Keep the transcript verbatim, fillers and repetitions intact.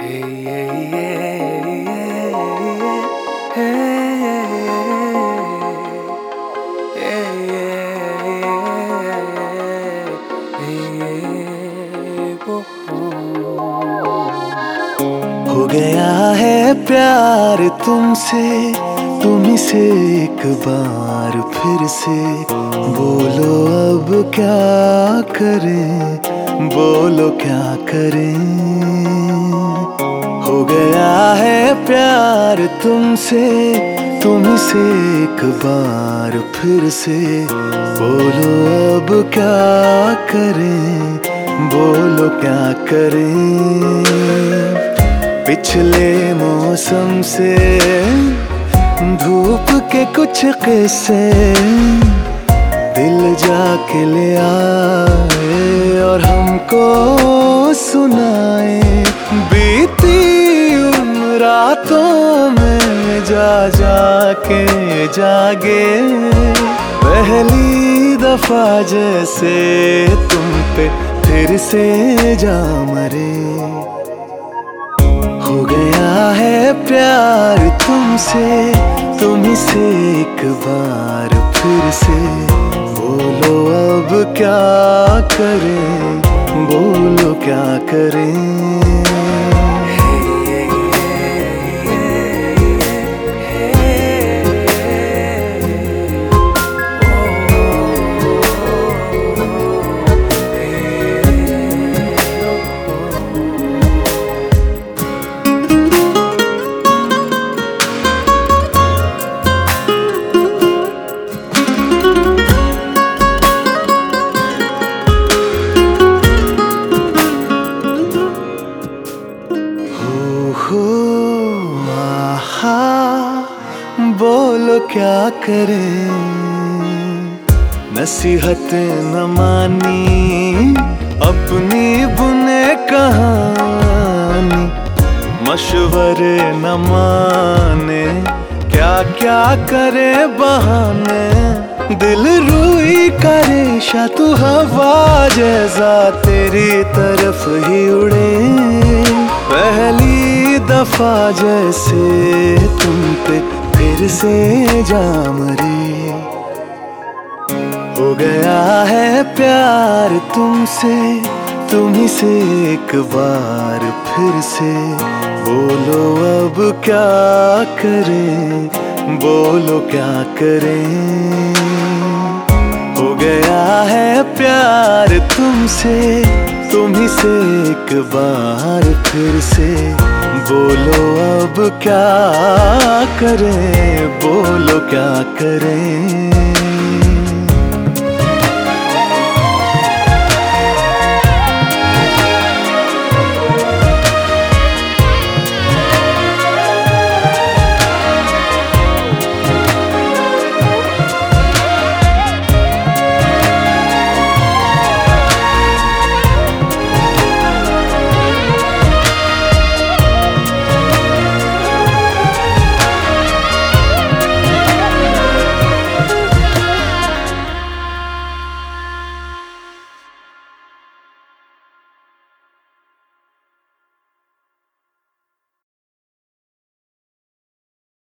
हो गया है प्यार तुमसे, तुम्ही से एक बार फिर से। बोलो अब क्या करें, बोलो क्या करें। हो गया है प्यार तुमसे, तुम्ही से एक बार फिर से। बोलो अब क्या करें, बोलो क्या करें। पिछले मौसम से धूप के कुछ किस्से दिल जाके ले आए और हमको सुनाए। बीती उन रातों में जा जा के जागे, पहली दफा जैसे तुम पे फिर से जा मरे। हो गया है प्यार तुमसे, तुम्ही से एक बार फिर से। बोलो अब क्या करें, बोलो क्या करें। बोलो क्या करें। नसीहत न मानी अपनी बुने कहानी, मशवरे न माने क्या क्या करे बहाने। दिल रूई का रेशा तू हवा जैसा तेरी तरफ ही उड़े। पहली दफा जैसे तुम पे फिर से जा मरे। हो गया है प्यार तुमसे, तुम्ही से एक बार फिर से। बोलो अब क्या करें, बोलो क्या करें। हो गया है प्यार तुमसे, तुम्ही से एक बार फिर से। बोलो अब क्या करें, बोलो क्या करें।